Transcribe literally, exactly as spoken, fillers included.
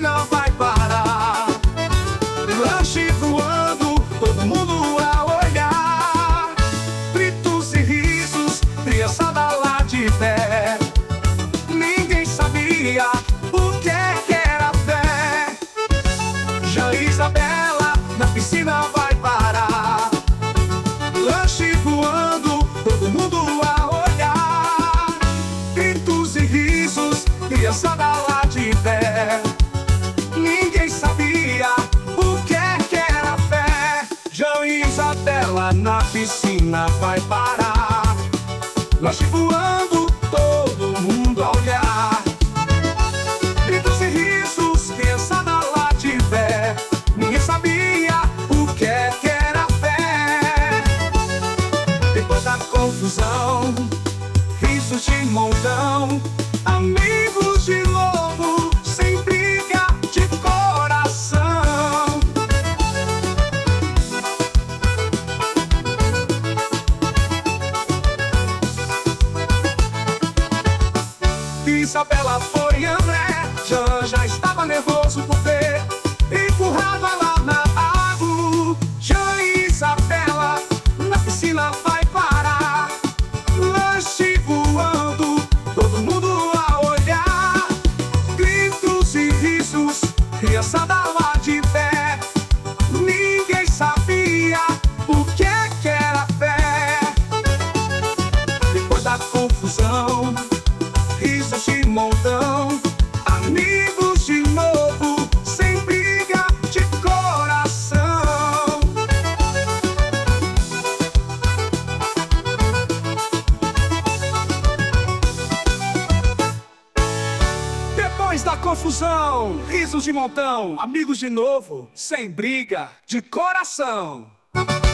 piscina vai parar. Lanche voando, todo mundo a olhar. Gritos e risos, criançada lá de pé. Ninguém sabia o que que era fé. Já Isabela na piscina vai parar. Lanche voando, todo mundo a olhar. Gritos e risos, criançada lá de pé. Ninguém sabia o que que era fé. Já Isabela na piscina vai parar. Lanche voando, todo mundo a olhar. Gritos e risos, criançada lá de pé. Ninguém sabia o que que era fé. Depois da confusão, risos de montão, amigos de novo, sem briga de coração. Isabela foi André, Jean já estava nervoso por ver empurrado ela na água. Já Isabela na piscina vai parar. Lanche voando, todo mundo a olhar. Gritos e risos, criançada lá de pé. Ninguém sabia o que que era fé. Depois da confusão, risos de montão, amigos de novo, sem briga de coração. Depois da confusão, risos de montão, amigos de novo, sem briga de coração.